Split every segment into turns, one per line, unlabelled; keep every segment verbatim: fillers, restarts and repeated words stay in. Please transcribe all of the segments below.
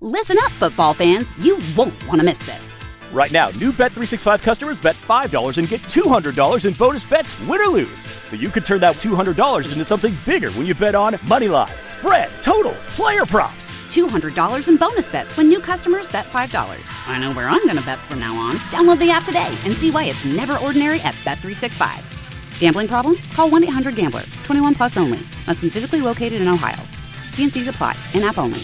Listen up, football fans. You won't want to miss this.
Right now, new Bet three sixty-five customers bet five dollars and get two hundred dollars in bonus bets, win or lose. So you could turn that two hundred dollars into something bigger when you bet on money line, spread, totals, player props.
two hundred dollars in bonus bets when new customers bet five dollars. I know where I'm going to bet from now on. Download the app today and see why it's never ordinary at Bet three sixty-five. Gambling problem? Call one eight hundred gambler. twenty-one plus only. Must be physically located in Ohio. T and C's apply. In-app only.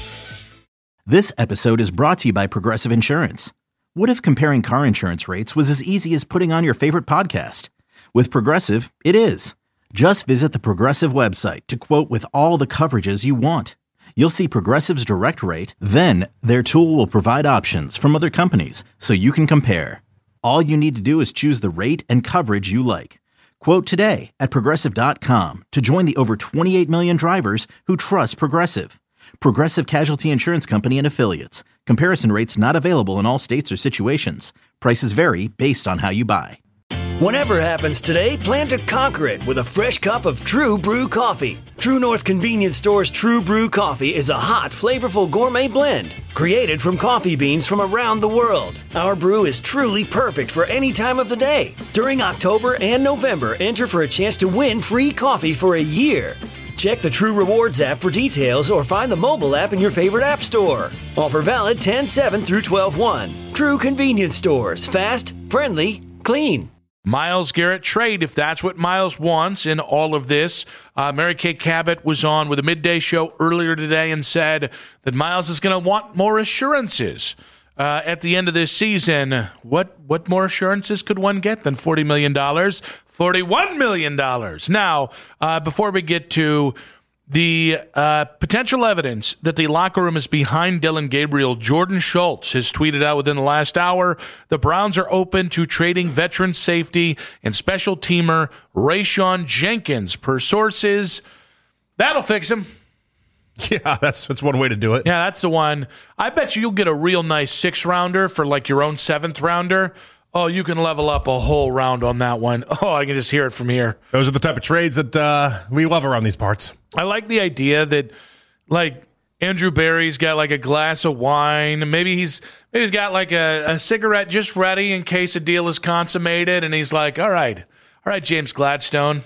This episode is brought to you by Progressive Insurance. What if comparing car insurance rates was as easy as putting on your favorite podcast? With Progressive, it is. Just visit the Progressive website to quote with all the coverages you want. You'll see Progressive's direct rate, then their tool will provide options from other companies so you can compare. All you need to do is choose the rate and coverage you like. Quote today at Progressive dot com to join the over twenty-eight million drivers who trust Progressive. Progressive Casualty Insurance Company and Affiliates. Comparison rates not available in all states or situations. Prices vary based on how you buy.
Whatever happens today, plan to conquer it with a fresh cup of True Brew coffee. True North Convenience Store's True Brew coffee is a hot, flavorful gourmet blend created from coffee beans from around the world. Our brew is truly perfect for any time of the day. During October and November, enter for a chance to win free coffee for a year. Check the True Rewards app for details or find the mobile app in your favorite app store. Offer valid ten seven through twelve one. True Convenience Stores. Fast, friendly, clean.
Myles Garrett trade, if that's what Myles wants in all of this. Uh, Mary Kay Cabot was on with a midday show earlier today and said that Myles is going to want more assurances uh, at the end of this season. What what more assurances could one get than forty million dollars? forty-one million dollars. Now, uh, before we get to the uh, potential evidence that the locker room is behind Dillon Gabriel, Jordan Schultz has tweeted out within the last hour, the Browns are open to trading veteran safety and special teamer Rayshawn Jenkins. Per sources, that'll fix him.
Yeah, that's that's one way to do it.
Yeah, that's the one. I bet you you'll get a real nice six-rounder for like your own seventh-rounder. Oh, you can level up a whole round on that one. Oh, I can just hear it from here.
Those are the type of trades that uh, we love around these parts.
I like the idea that, like, Andrew Berry's got like a glass of wine. Maybe he's maybe he's got like a, a cigarette just ready in case a deal is consummated. And he's like, all right, all right, James Gladstone,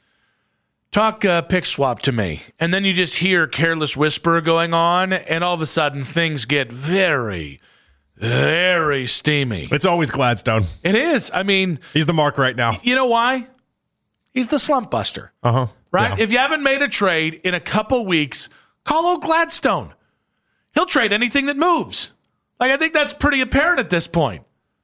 talk uh, pick swap to me. And then you just hear careless whisper going on, and all of a sudden things get very, very steamy.
It's always Gladstone.
It is. I mean,
he's the mark right now.
You know why? He's the slump buster.
Uh-huh.
Right?
Yeah.
If you haven't made a trade in a couple weeks, call old Gladstone. He'll trade anything that moves. Like, I think that's pretty apparent at this point.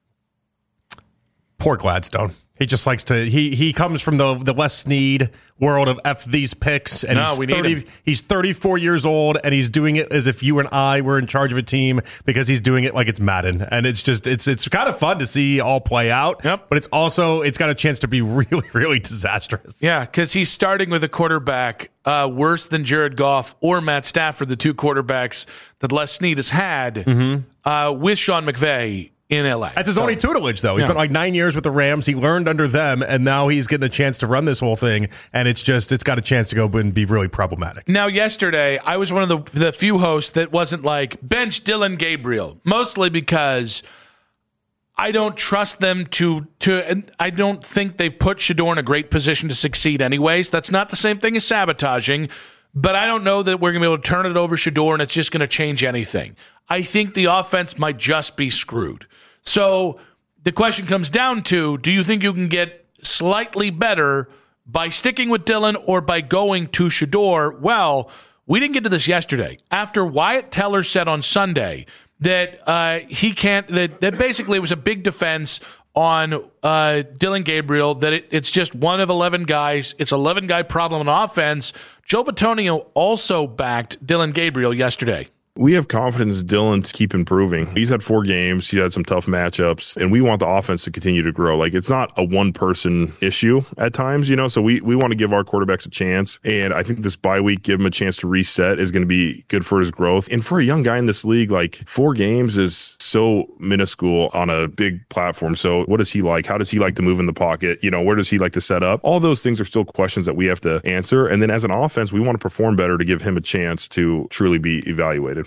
Poor Gladstone. He just likes to, he he comes from the the Les Snead world of F these picks. And
no,
he's
we
thirty,
need him.
He's thirty-four years old, and he's doing it as if you and I were in charge of a team because he's doing it like it's Madden. And it's just, it's it's kind of fun to see all play out.
Yep.
But it's also, it's got a chance to be really, really disastrous.
Yeah, because he's starting with a quarterback uh, worse than Jared Goff or Matt Stafford, the two quarterbacks that Les Snead has had
Mm-hmm.
uh, with Sean McVay in L A.
That's his
so,
only tutelage, though. He's
yeah.
spent like nine years with the Rams. He learned under them, and now he's getting a chance to run this whole thing. And it's just, it's got a chance to go and be really problematic.
Now, yesterday, I was one of the, the few hosts that wasn't like, bench Dillon Gabriel, mostly because I don't trust them to, to, and I don't think they've put Shedeur in a great position to succeed anyways. That's not the same thing as sabotaging, but I don't know that we're going to be able to turn it over Shedeur and it's just going to change anything. I think the offense might just be screwed. So the question comes down to, do you think you can get slightly better by sticking with Dillon or by going to Shedeur? Well, we didn't get to this yesterday. After Wyatt Teller said on Sunday that uh, he can't, that, that basically it was a big defense on uh, Dillon Gabriel, that it, it's just one of eleven guys. It's an eleven-guy problem on offense. Joe Bitonio also backed Dillon Gabriel yesterday.
We have confidence in Dillon to keep improving. He's had four games. He's had some tough matchups, and we want the offense to continue to grow. Like, it's not a one-person issue at times, you know, so we, we want to give our quarterbacks a chance, and I think this bye week, give him a chance to reset is going to be good for his growth. And for a young guy in this league, like, four games is so minuscule on a big platform. So what is he like? How does he like to move in the pocket? You know, where does he like to set up? All those things are still questions that we have to answer, and then as an offense, we want to perform better to give him a chance to truly be evaluated.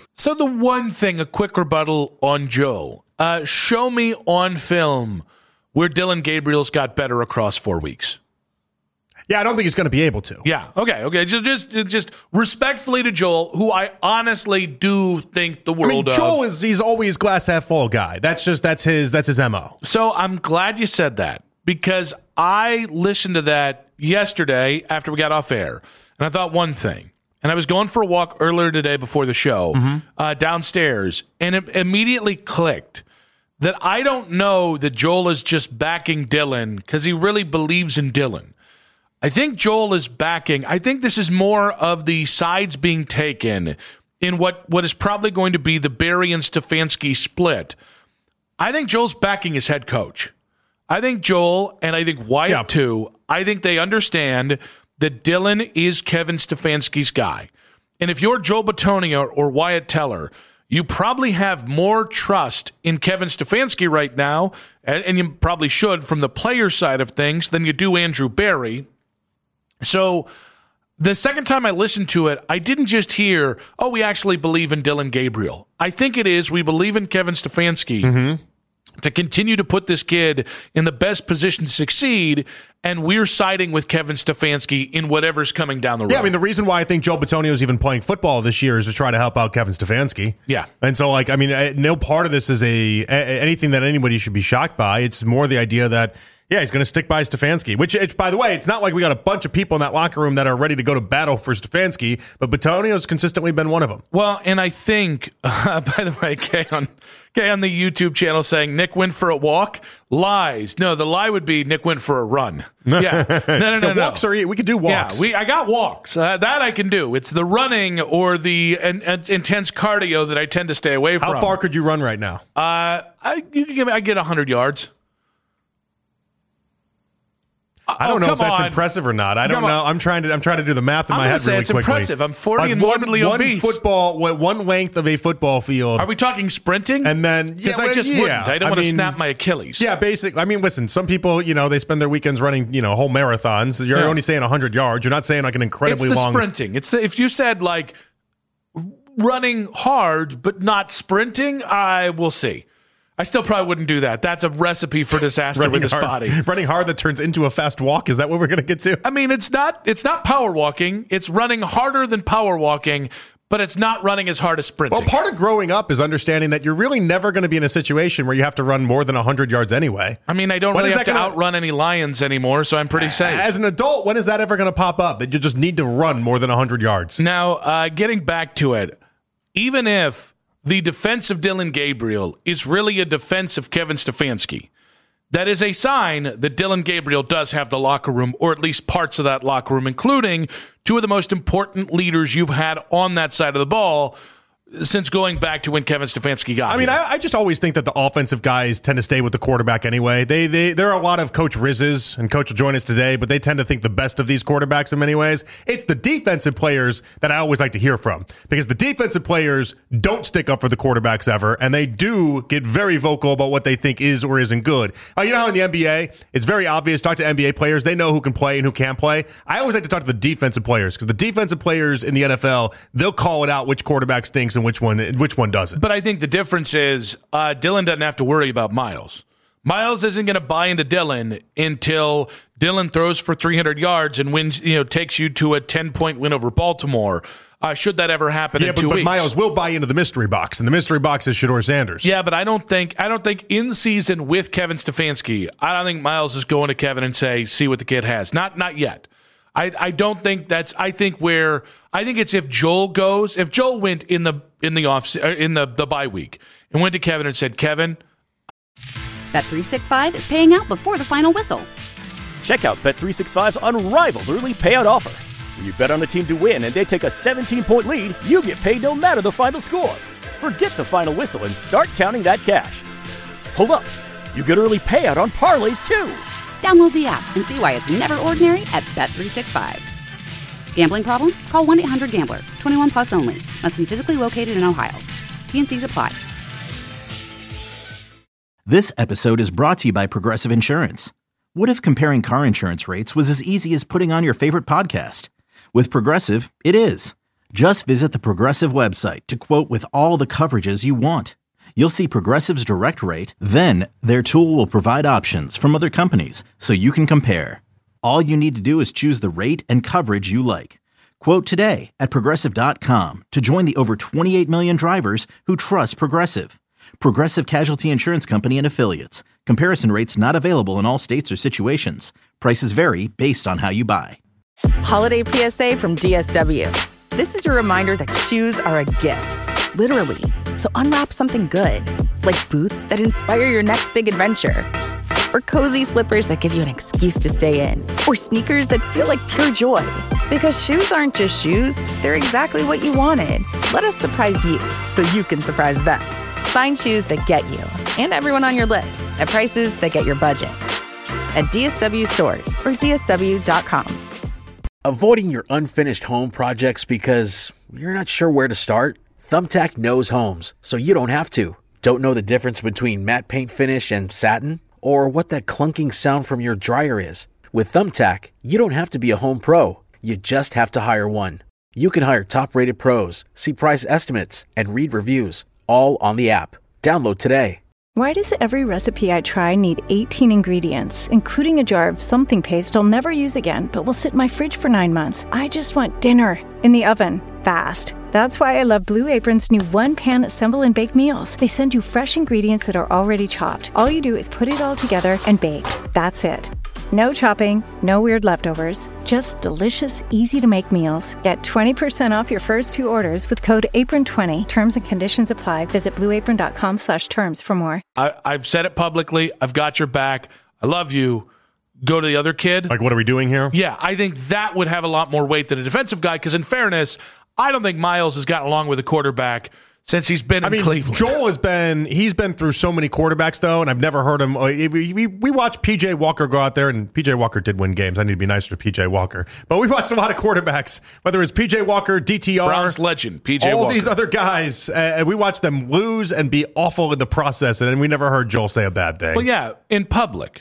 So the one thing, a quick rebuttal on Joe. Uh, show me on film where Dillon Gabriel's got better across four weeks.
Yeah, I don't think he's going to be able to.
Yeah, okay, okay. Just, just, just respectfully to Joel, who I honestly do think the world
I mean, Joel
of.
is he's always glass half full guy. That's just that's his that's his M O.
So I'm glad you said that, because I listened to that yesterday after we got off air, and I thought one thing. And I was going for a walk earlier today before the show, mm-hmm. uh, downstairs, and it immediately clicked that I don't know that Joel is just backing Dillon because he really believes in Dillon. I think Joel is backing. I think this is more of the sides being taken in what, what is probably going to be the Barry and Stefanski split. I think Joel's backing his head coach. I think Joel, and I think Wyatt yeah. too, I think they understand that Dillon is Kevin Stefanski's guy. And if you're Joel Bitonio or Wyatt Teller, you probably have more trust in Kevin Stefanski right now, and, and you probably should from the player side of things, than you do Andrew Barry. So the second time I listened to it, I didn't just hear, oh, we actually believe in Dillon Gabriel. I think it is we believe in Kevin Stefanski mm-hmm. to continue to put this kid in the best position to succeed, and we're siding with Kevin Stefanski in whatever's coming down the road.
Yeah, I mean, the reason why I think Joe Bitonio is even playing football this year is to try to help out Kevin Stefanski.
Yeah.
And so, like, I mean, no part of this is a, a anything that anybody should be shocked by. It's more the idea that, yeah, he's going to stick by Stefanski, which, it, by the way, it's not like we got a bunch of people in that locker room that are ready to go to battle for Stefanski, but Bitonio's consistently been one of them.
Well, and I think, uh, by the way, Kay on, Kay on the YouTube channel saying Nick went for a walk. Lies. No, the lie would be Nick went for a run. Yeah. No, no, no, no.
Walks are, we could do walks.
Yeah, we, I got walks. Uh, that I can do. It's the running or the uh, uh, intense cardio that I tend to stay away from.
How far could you run right now?
Uh, I, you can give me, I get one hundred yards.
I don't
oh,
know if that's
on.
impressive or not. I don't come know. On. I'm trying to I'm trying to do the math in
I'm
my head
say
really
it's
quickly.
Impressive. I'm forty
like
and
one,
morbidly
one
obese.
Football, one length of a football field.
Are we talking sprinting?
And then
because
yeah,
I just
yeah.
wouldn't. I don't
I
want
mean,
to snap my Achilles.
Yeah, basically. I mean, listen. Some people, you know, they spend their weekends running, you know, whole marathons. You're yeah. only saying one hundred yards. You're not saying like an incredibly
it's the
long
sprinting. It's the, if you said like running hard but not sprinting, I will see. I still probably wouldn't do that. That's a recipe for disaster
running
with this
hard,
body.
Running hard that turns into a fast walk. Is that what we're going to get to?
I mean, it's not it's not power walking. It's running harder than power walking, but it's not running as hard as sprinting.
Well, part of growing up is understanding that you're really never going to be in a situation where you have to run more than one hundred yards anyway.
I mean, I don't
when
really have to
gonna,
outrun any lions anymore, so I'm pretty safe.
As an adult, when is that ever going to pop up, that you just need to run more than one hundred yards?
Now, uh, getting back to it, even if the defense of Dillon Gabriel is really a defense of Kevin Stefanski, that is a sign that Dillon Gabriel does have the locker room, or at least parts of that locker room, including two of the most important leaders you've had on that side of the ball since going back to when Kevin Stefanski got
I mean,
here.
I, I just always think that the offensive guys tend to stay with the quarterback anyway. They, they, there are a lot of Coach Rizzes, and Coach will join us today, but they tend to think the best of these quarterbacks in many ways. It's the defensive players that I always like to hear from, because the defensive players don't stick up for the quarterbacks ever, and they do get very vocal about what they think is or isn't good. Uh, you know how in the N B A, it's very obvious, talk to N B A players, they know who can play and who can't play. I always like to talk to the defensive players, because the defensive players in the N F L, they'll call it out which quarterback stinks and which one which one doesn't.
But I think the difference is uh, Dillon doesn't have to worry about Miles. Miles isn't going to buy into Dillon until Dillon throws for three hundred yards and wins, you know, takes you to a ten-point win over Baltimore. Uh, should that ever happen
yeah,
in
but,
two
but
weeks?
Miles will buy into the mystery box, and the mystery box is Shedeur Sanders.
Yeah, but I don't think I don't think in season with Kevin Stefanski, I don't think Miles is going to Kevin and say, "See what the kid has." Not not yet. I, I don't think that's. I think where I think it's if Joel goes, if Joel went in the in the off in the the bye week and went to Kevin and said, Kevin,
Bet three sixty-five is paying out before the final whistle.
Check out Bet three sixty-five's unrivaled early payout offer. When you bet on a team to win and they take a seventeen-point lead, you get paid no matter the final score. Forget the final whistle and start counting that cash. Hold up, you get early payout on parlays too.
Download the app and see why it's never ordinary at Bet three sixty-five. Gambling problem? Call one eight hundred gambler. twenty-one plus only. Must be physically located in Ohio. T and C's apply.
This episode is brought to you by Progressive Insurance. What if comparing car insurance rates was as easy as putting on your favorite podcast? With Progressive, it is. Just visit the Progressive website to quote with all the coverages you want. You'll see Progressive's direct rate, then their tool will provide options from other companies so you can compare. All you need to do is choose the rate and coverage you like. Quote today at Progressive dot com to join the over twenty-eight million drivers who trust Progressive. Progressive Casualty Insurance Company and Affiliates. Comparison rates not available in all states or situations. Prices vary based on how you buy.
Holiday P S A from D S W. This is your reminder that shoes are a gift, literally. So unwrap something good, like boots that inspire your next big adventure, or cozy slippers that give you an excuse to stay in, or sneakers that feel like pure joy. Because shoes aren't just shoes, they're exactly what you wanted. Let us surprise you so you can surprise them. Find shoes that get you and everyone on your list at prices that get your budget. At D S W stores or D S W dot com.
Avoiding your unfinished home projects because you're not sure where to start? Thumbtack knows homes, so you don't have to. Don't know the difference between matte paint finish and satin? Or what that clunking sound from your dryer is? With Thumbtack, you don't have to be a home pro. You just have to hire one. You can hire top-rated pros, see price estimates, and read reviews, all on the app. Download today.
Why does every recipe I try need eighteen ingredients, including a jar of something paste I'll never use again, but will sit in my fridge for nine months? I just want dinner in the oven, fast. That's why I love Blue Apron's new one-pan assemble and bake meals. They send you fresh ingredients that are already chopped. All you do is put it all together and bake. That's it. No chopping, no weird leftovers, just delicious, easy-to-make meals. Get twenty percent off your first two orders with code apron twenty. Terms and conditions apply. Visit blueapron.com slash terms for more.
I, I've said it publicly. I've got your back. I love you. Go to the other kid.
Like, what are we doing here?
Yeah, I think that would have a lot more weight than a defensive guy, because in fairness, I don't think Miles has gotten along with a quarterback since he's been
I
in
mean,
Cleveland.
Joel has been, he's been through so many quarterbacks, though, and I've never heard him. We, we, we watched P J Walker go out there, and P J Walker did win games. I need to be nicer to P J Walker. But we watched a lot of quarterbacks, whether it's P J Walker, D T R.
Browns legend, P J
all
Walker.
All these other guys, uh, and we watched them lose and be awful in the process, and we never heard Joel say a bad thing.
Well, yeah, in public.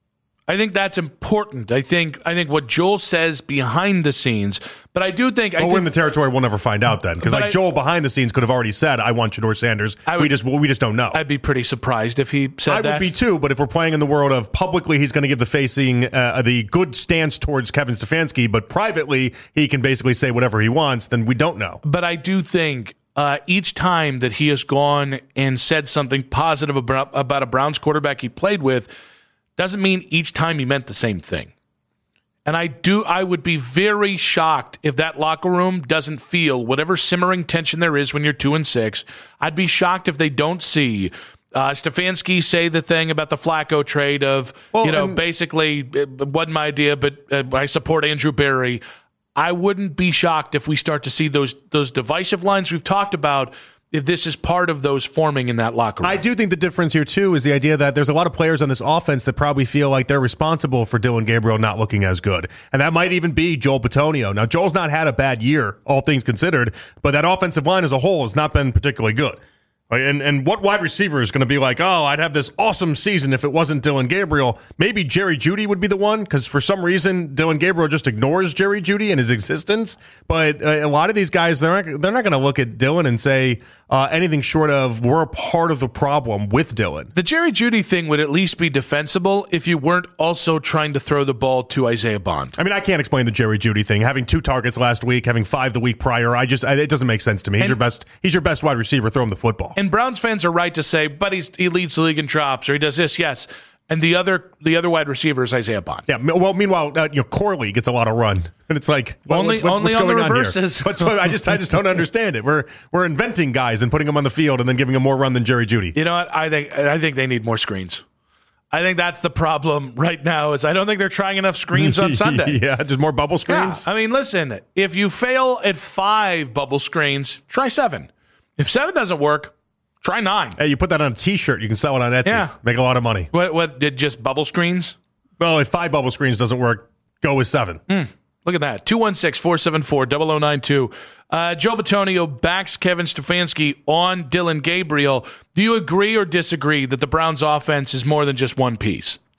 I think that's important. I think I think what Joel says behind the scenes, but I do think... I
well,
think,
we're in the territory we'll never find out then, because like
I,
Joel behind the scenes could have already said, I want Shedeur Sanders. Would, we just we just don't know.
I'd be pretty surprised if he said
I
that.
I would be too, but if we're playing in the world of publicly he's going to give the facing uh, the good stance towards Kevin Stefanski, but privately he can basically say whatever he wants, then we don't know.
But I do think... Uh, each time that he has gone and said something positive about, about a Browns quarterback he played with doesn't mean each time he meant the same thing. And I do, I would be very shocked if that locker room doesn't feel whatever simmering tension there is when you're two and six. I'd be shocked if they don't see uh, Stefanski say the thing about the Flacco trade of, well, you know, basically it wasn't my idea, but uh, I support Andrew Berry. I wouldn't be shocked if we start to see those those divisive lines we've talked about, if this is part of those forming in that locker room.
I do think the difference here, too, is the idea that there's a lot of players on this offense that probably feel like they're responsible for Dillon Gabriel not looking as good. And that might even be Joel Bitonio. Now, Joel's not had a bad year, all things considered, but that offensive line as a whole has not been particularly good. And and what wide receiver is going to be like, oh, I'd have this awesome season if it wasn't Dillon Gabriel? Maybe Jerry Jeudy would be the one, because for some reason Dillon Gabriel just ignores Jerry Jeudy and his existence. But uh, a lot of these guys, they're not, they're not going to look at Dillon and say uh, anything short of we're a part of the problem with Dillon.
The Jerry Jeudy thing would at least be defensible if you weren't also trying to throw the ball to Isaiah Bond.
I mean, I can't explain the Jerry Jeudy thing. Having two targets last week, having five the week prior, I just I, it doesn't make sense to me. He's and, your best. He's your best wide receiver. Throw him the football.
And Browns fans are right to say, but he's, he leads the league in drops, or he does this, yes. And the other the other wide receiver is Isaiah Bond.
Yeah, well, meanwhile, uh, you know, Corley gets a lot of run. And it's like, well,
only,
what's,
only
what's
on
going
the
on
reverses.
here? What's, I just I just don't understand it. We're we're inventing guys and putting them on the field and then giving them more run than Jerry Jeudy.
You know what? I think I think they need more screens. I think that's the problem right now, is I don't think they're trying enough screens on Sunday.
Yeah, just more bubble screens.
Yeah. I mean, listen, if you fail at five bubble screens, try seven. If seven doesn't work, try nine.
Hey, you put that on a T-shirt, you can sell it on Etsy.
Yeah.
Make a lot of money.
What, what did just bubble screens?
Well, if five bubble screens doesn't work, go with seven.
Mm, look at that. two one six, four seven four, zero zero nine two. Uh, Joe Bitonio backs Kevin Stefanski on Dillon Gabriel. Do you agree or disagree that the Browns offense is more than just one piece?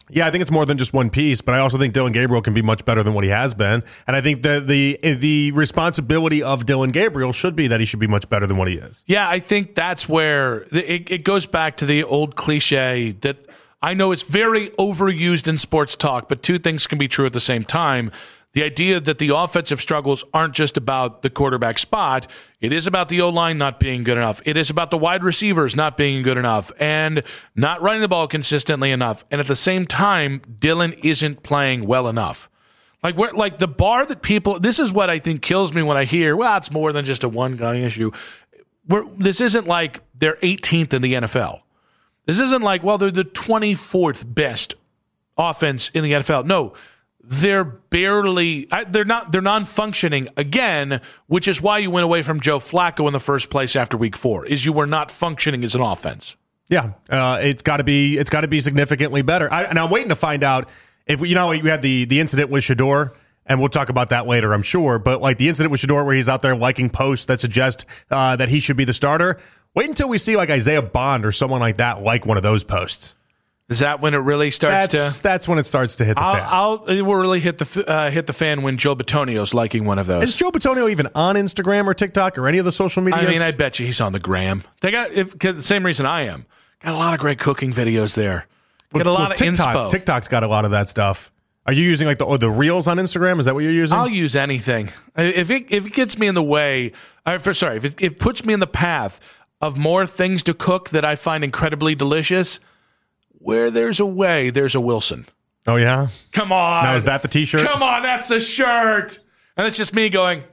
Yeah, I think it's more than just one piece, but I also think Dillon Gabriel can be much better than what he has been. And I think the the the responsibility of Dillon Gabriel should be that he should be much better than what he is.
Yeah, I think that's where it, it goes back to the old cliche that I know is very overused in sports talk, but two things can be true at the same time. The idea that the offensive struggles aren't just about the quarterback spot. It is about the O-line not being good enough. It is about the wide receivers not being good enough and not running the ball consistently enough. And at the same time, Dillon isn't playing well enough. Like, we're, like the bar that people, this is what I think kills me when I hear, well, it's more than just a one-guy issue. We're, this isn't like they're eighteenth in the N F L. This isn't like, well, they're the twenty-fourth best offense in the N F L. No. They're barely, they're not, they're non-functioning again, which is why you went away from Joe Flacco in the first place after week four, is you were not functioning as an offense.
Yeah, uh, it's got to be, it's got to be significantly better. I, and I'm waiting to find out if, you know, you had the, the incident with Shedeur, and we'll talk about that later, I'm sure, but like the incident with Shedeur where he's out there liking posts that suggest uh, that he should be the starter. Wait until we see like Isaiah Bond or someone like that like one of those posts.
Is that when it really starts
that's,
to?
That's when it starts to hit the
I'll,
fan.
I'll, it will really hit the uh, hit the fan when Joe Bitonio's liking one of those.
Is Joe Bitonio even on Instagram or TikTok or any of the social media?
I mean, I bet you he's on the gram. They got if, cause the same reason I am. Got a lot of great cooking videos there. Got a lot well, of
TikTok,
inspo.
TikTok's got a lot of that stuff. Are you using like the or the reels on Instagram? Is that what you're using?
I'll use anything if it if it gets me in the way. Uh, for, sorry, if it, if it puts me in the path of more things to cook that I find incredibly delicious. Where there's a way, there's a Wilson.
Oh, yeah?
Come on.
Now, is that the T-shirt?
Come on, that's the shirt. And it's just me going,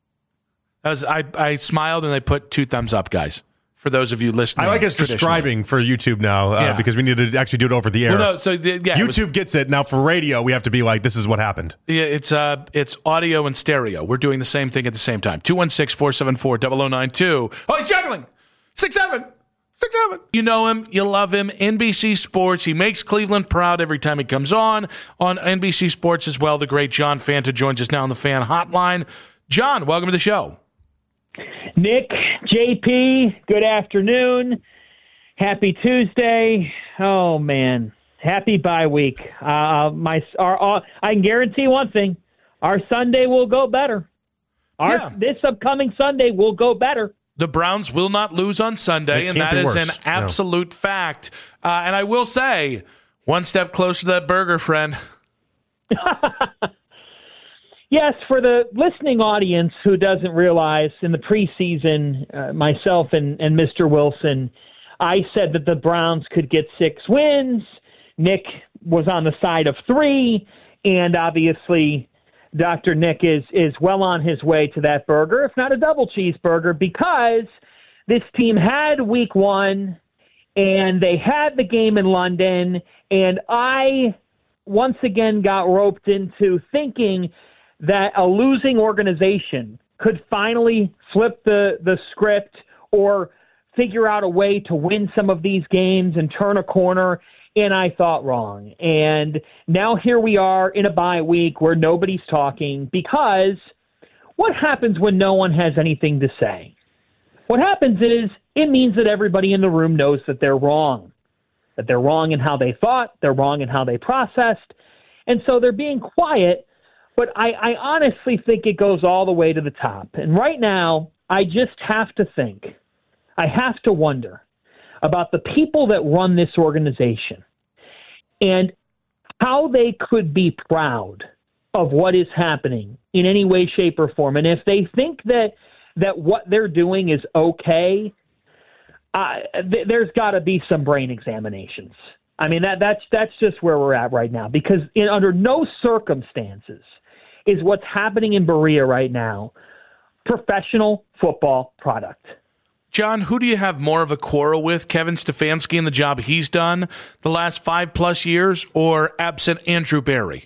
I, was, I, I smiled and I put two thumbs up, guys, for those of you listening.
I like us describing for YouTube now uh, yeah. because we need to actually do it over the air.
Well, no, so the, yeah,
YouTube
was,
gets it. Now, for radio, we have to be like, this is what happened.
Yeah, it's uh, it's audio and stereo. We're doing the same thing at the same time. two one six, four seven four, zero zero nine two. Oh, he's juggling. six seven. Six seven. You know him. You love him. N B C Sports. He makes Cleveland proud every time he comes on. On N B C Sports as well, the great John Fanta joins us now on the Fan Hotline. John, welcome to the show.
Nick, J P, good afternoon. Happy Tuesday. Oh, man. Happy bye week. Uh, my, our, our, I can guarantee one thing. Our Sunday will go better. Our yeah. This upcoming Sunday will go better.
The Browns will not lose on Sunday, and that is worse. An absolute no. fact. Uh, and I will say, one step closer to that burger, friend.
Yes, for the listening audience who doesn't realize, in the preseason, uh, myself and, and Mister Wilson, I said that the Browns could get six wins. Nick was on the side of three, and obviously Doctor Nick is is well on his way to that burger, if not a double cheeseburger, because this team had week one and they had the game in London, and I once again got roped into thinking that a losing organization could finally flip the, the script or figure out a way to win some of these games and turn a corner. And I thought wrong. And now here we are in a bye week where nobody's talking, because what happens when no one has anything to say? What happens is it means that everybody in the room knows that they're wrong, that they're wrong in how they thought, they're wrong in how they processed. And so they're being quiet, but I, I honestly think it goes all the way to the top. And right now, I just have to think, I have to wonder about the people that run this organization and how they could be proud of what is happening in any way, shape, or form. And if they think that that what they're doing is okay, uh, th- there's got to be some brain examinations. I mean, that that's that's just where we're at right now, because in, under no circumstances is what's happening in Berea right now professional football product.
John, who do you have more of a quarrel with, Kevin Stefanski and the job he's done the last five-plus years, or absent Andrew Berry?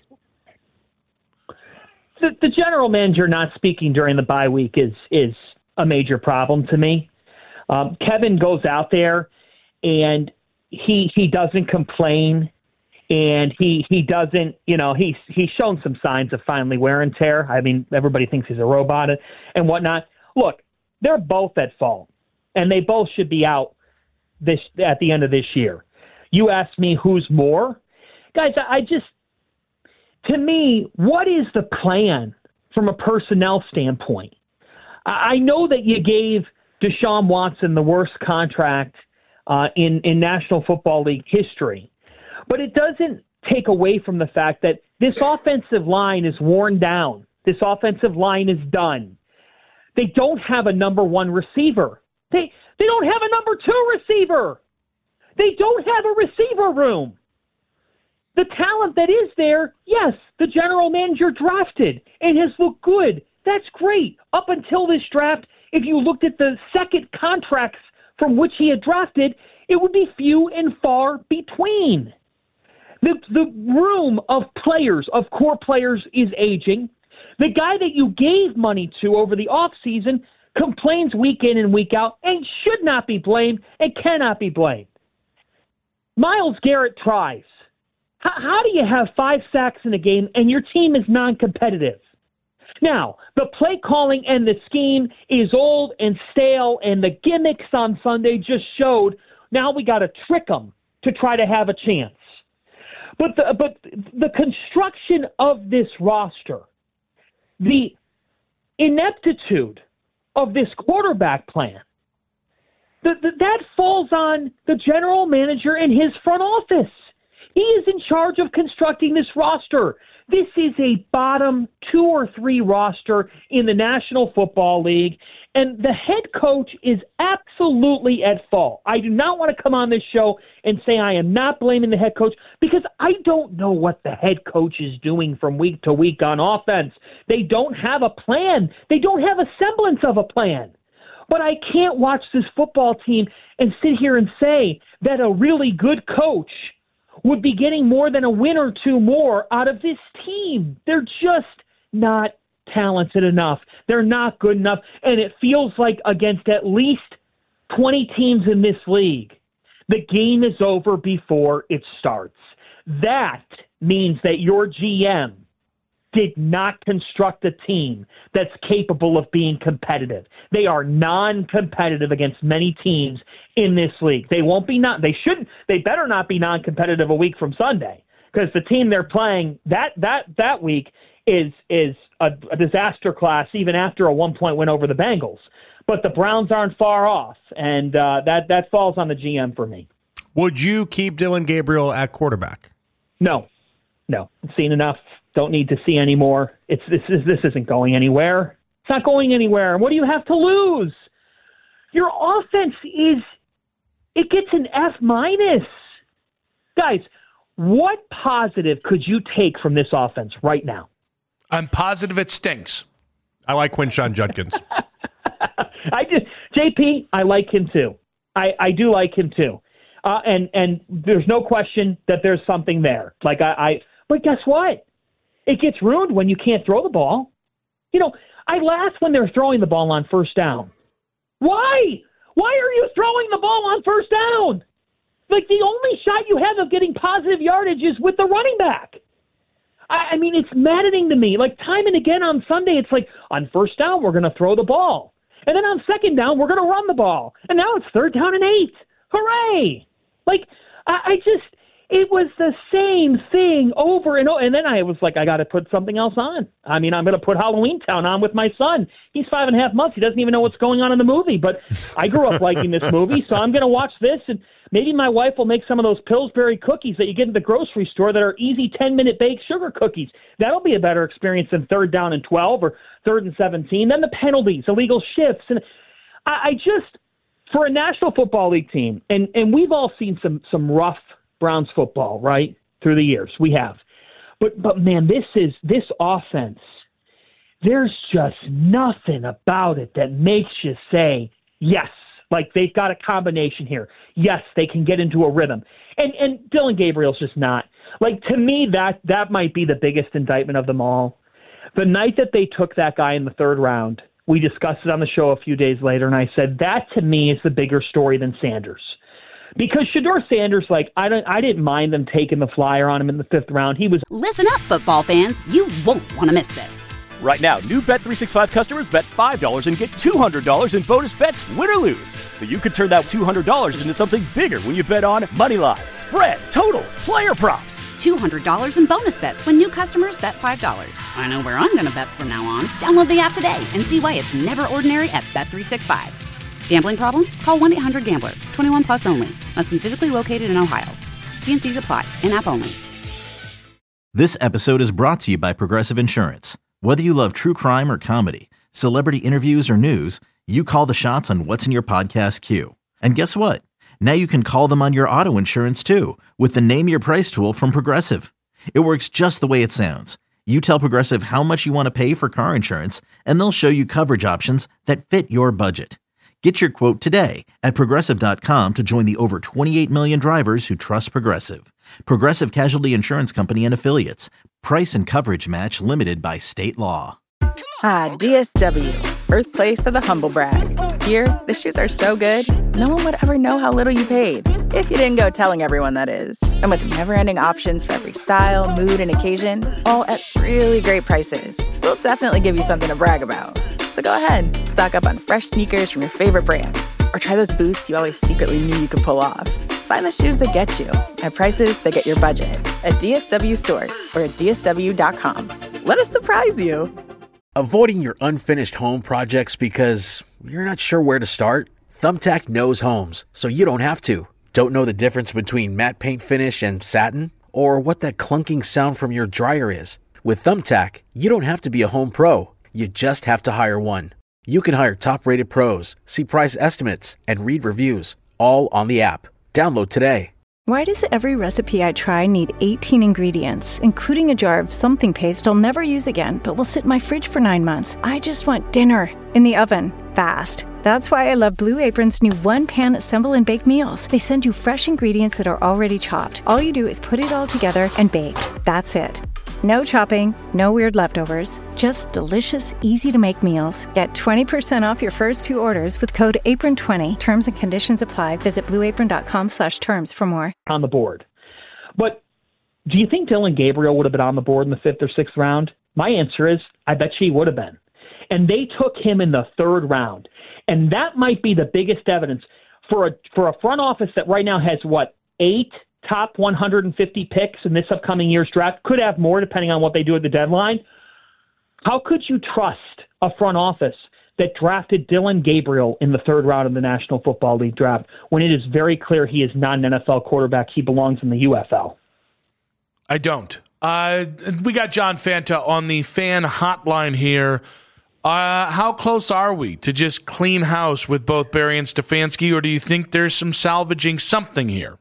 The, the general manager not speaking during the bye week is is a major problem to me. Um, Kevin goes out there, and he he doesn't complain, and he he doesn't, you know, he's, he's shown some signs of finally wear and tear. I mean, everybody thinks he's a robot and whatnot. Look, they're both at fault. And they both should be out this at the end of this year. You ask me who's more. guys, I just, to me, what is the plan from a personnel standpoint? I know that you gave Deshaun Watson the worst contract uh, in, in National Football League history, but it doesn't take away from the fact that this offensive line is worn down. This offensive line is done. They don't have a number one receiver. They they don't have a number two receiver. They don't have a receiver room. The talent that is there, yes, the general manager drafted and has looked good. That's great. Up until this draft, if you looked at the second contracts from which he had drafted, it would be few and far between. The, the room of players, of core players, is aging. The guy that you gave money to over the offseason complains week in and week out and should not be blamed and cannot be blamed. Myles Garrett tries. H- how do you have five sacks in a game and your team is non-competitive? Now, the play calling and the scheme is old and stale, and the gimmicks on Sunday just showed now we got to trick them to try to have a chance. But the, but the construction of this roster, the ineptitude of this quarterback plan, the, the, that falls on the general manager and his front office. He is in charge of constructing this roster. This is a bottom two or three roster in the National Football League, and the head coach is absolutely at fault. I do not want to come on this show and say I am not blaming the head coach because I don't know what the head coach is doing from week to week on offense. They don't have a plan. They don't have a semblance of a plan. But I can't watch this football team and sit here and say that a really good coach would be getting more than a win or two more out of this team. They're just not talented enough. They're not good enough. And it feels like against at least twenty teams in this league, the game is over before it starts. That means that your G M did not construct a team that's capable of being competitive. They are non-competitive against many teams in this league. They won't be not. They shouldn't. They better not be non-competitive a week from Sunday, because the team they're playing that that that week is is a, a disaster class, even after a one-point win over the Bengals. But the Browns aren't far off, and uh, that that falls on the G M for me.
Would you keep Dillon Gabriel at quarterback?
No, no. I've seen enough. Don't need to see any more. It's this is this isn't going anywhere. It's not going anywhere. What do you have to lose? Your offense is it gets an F minus. Guys, what positive could you take from this offense right now?
I'm positive it stinks.
I like Quinshon Judkins.
I just J P, I like him too. I, I do like him too. Uh, and and there's no question that there's something there. Like I, I but guess what? It gets ruined when you can't throw the ball. You know, I laugh when they're throwing the ball on first down. Why? Why are you throwing the ball on first down? Like, the only shot you have of getting positive yardage is with the running back. I, I mean, it's maddening to me. Like, time and again on Sunday, it's like, on first down, we're going to throw the ball. And then on second down, we're going to run the ball. And now it's third down and eight. Hooray! Like, I, I just... It was the same thing over and over. And then I was like, I got to put something else on. I mean, I'm going to put Halloween Town on with my son. He's five and a half months. He doesn't even know what's going on in the movie. But I grew up liking this movie, so I'm going to watch this. And maybe my wife will make some of those Pillsbury cookies that you get in the grocery store that are easy ten-minute baked sugar cookies. That'll be a better experience than third down and twelve or third and seventeen. Then the penalties, illegal shifts. And I, I just, for a National Football League team, and, and we've all seen some some rough Browns football, right, through the years. We have. But, but man, this is this offense, there's just nothing about it that makes you say, yes, like they've got a combination here. Yes, they can get into a rhythm. And and Dillon Gabriel's just not. Like, to me, that that might be the biggest indictment of them all. The night that they took that guy in the third round, we discussed it on the show a few days later, and I said, that to me is the bigger story than Sanders. Because Shedeur Sanders, like, I don't, I didn't mind them taking the flyer on him in the fifth round. He was.
Listen up, football fans. You won't want to miss this.
Right now, new Bet three sixty-five customers bet five dollars and get two hundred dollars in bonus bets, win or lose. So you could turn that two hundred dollars into something bigger when you bet on money line, spread, totals, player props.
two hundred dollars in bonus bets when new customers bet five dollars. I know where I'm going to bet from now on. Download the app today and see why it's never ordinary at Bet three sixty-five. Gambling problem? Call one eight hundred gambler. twenty-one plus only. Must be physically located in Ohio. T N Cs apply. In-app only.
This episode is brought to you by Progressive Insurance. Whether you love true crime or comedy, celebrity interviews or news, you call the shots on what's in your podcast queue. And guess what? Now you can call them on your auto insurance too with the Name Your Price tool from Progressive. It works just the way it sounds. You tell Progressive how much you want to pay for car insurance, and they'll show you coverage options that fit your budget. Get your quote today at Progressive dot com to join the over twenty-eight million drivers who trust Progressive. Progressive Casualty Insurance Company and Affiliates. Price and coverage match limited by state law.
Ah, D S W, birthplace of the humble brag. Here, the shoes are so good, no one would ever know how little you paid. If you didn't go telling everyone, that is. And with never-ending options for every style, mood, and occasion, all at really great prices, we'll definitely give you something to brag about. So go ahead, stock up on fresh sneakers from your favorite brands, or try those boots you always secretly knew you could pull off. Find the shoes that get you at prices that get your budget at D S W stores or at D S W dot com. Let us surprise you.
Avoiding your unfinished home projects because you're not sure where to start? Thumbtack knows homes, so you don't have to. Don't know the difference between matte paint finish and satin? Or what that clunking sound from your dryer is? With Thumbtack, you don't have to be a home pro. You just have to hire one. You can hire top-rated pros, see price estimates, and read reviews, all on the app. Download today.
Why does every recipe I try need eighteen ingredients, including a jar of something paste I'll never use again, but will sit in my fridge for nine months? I just want dinner in the oven, fast. That's why I love Blue Apron's new one-pan assemble and bake meals. They send you fresh ingredients that are already chopped. All you do is put it all together and bake. That's it. No chopping, no weird leftovers, just delicious, easy-to-make meals. Get twenty percent off your first two orders with code apron twenty. Terms and conditions apply. Visit blue apron dot com slash terms for more.
On the board. But do you think Dillon Gabriel would have been on the board in the fifth or sixth round? My answer is, I bet she would have been. And they took him in the third round. And that might be the biggest evidence for a for a front office that right now has, what, eight top one hundred fifty picks in this upcoming year's draft, could have more depending on what they do at the deadline. How could you trust a front office that drafted Dillon Gabriel in the third round of the National Football League draft when it is very clear he is not an N F L quarterback? He belongs in the U F L.
I don't. Uh, we got John Fanta on the fan hotline here. Uh, how close are we to just clean house with both Barry and Stefanski, or do you think there's some salvaging something here?